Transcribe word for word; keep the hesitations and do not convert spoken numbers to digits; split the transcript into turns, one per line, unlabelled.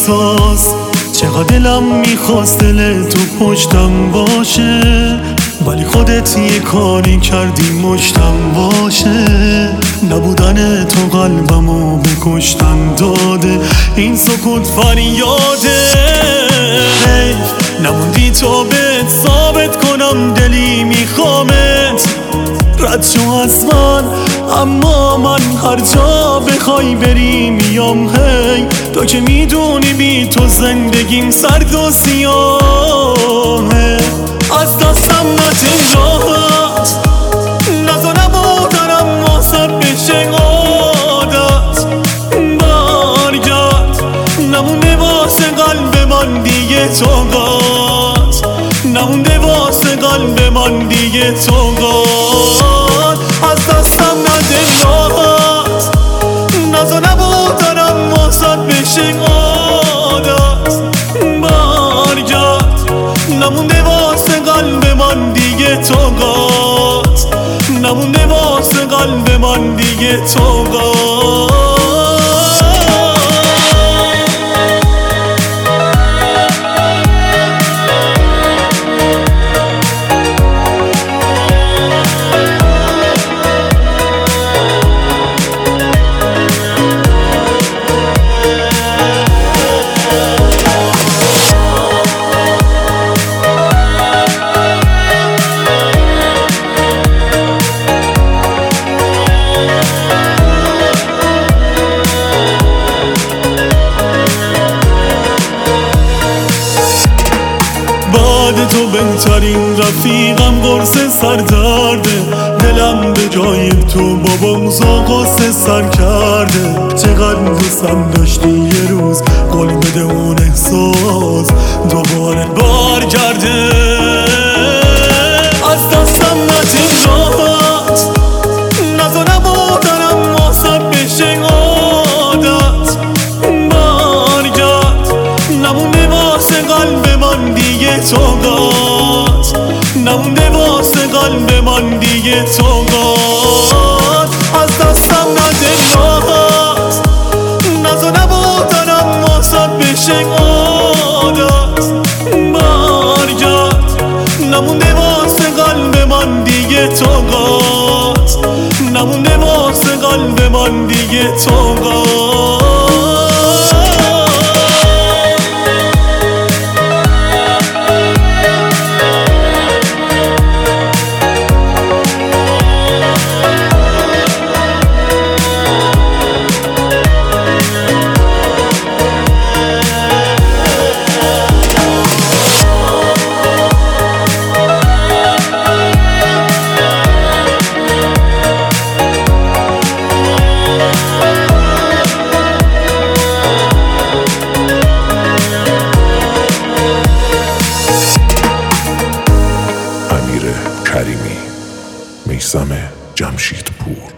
احساس، چقدر دلم میخواست دل تو پشتم باشه، ولی خودت یه کاری کردی مشتم باشه. نبودن تو قلبمو به کشتن داده، این سکوت فریاده. نموندی تو بهت ثابت کنم دلی میخوامت، رد شو از من، اما من هر جا بخوای بری میام. هی تو که میدونی بی تو زندگیم سرد و سیاهه، از دستم نتین راحت نزا نبودنم واسد بشه عادت. برگرد، نمونده واسه قلب من دیگه طاقت، نمونده واسه قلب من دیگه طاقت. از دستم نده راحت نزا نبودنم واسد بشه عادت. برگرد، نمونده واسه قلب من دیگه طاقت، نمونده واسه قلب من دیگه طاقت. بعد تو بهترین رفیقم قرص سردرده، دلم به جای تو بابا قصه سر کرده. چقدر دوستم داشتی یه روز قول بده اون احساس دوباره برگرده. از دستم نتین راحت نزا نبودنم واسد بشه عادت. برگرد، نمونده واسه قلب من دیگه طاقت، نمونده واسه قلب من دیگه طاقت. از دستم نده راحت نزا نبودنم واسد بشه عادت. برگرد، نمونده واسه قلب من دیگه طاقت، نمونده واسه قلب من دیگه طاقت.
کریمی، میثم جمشیدپور.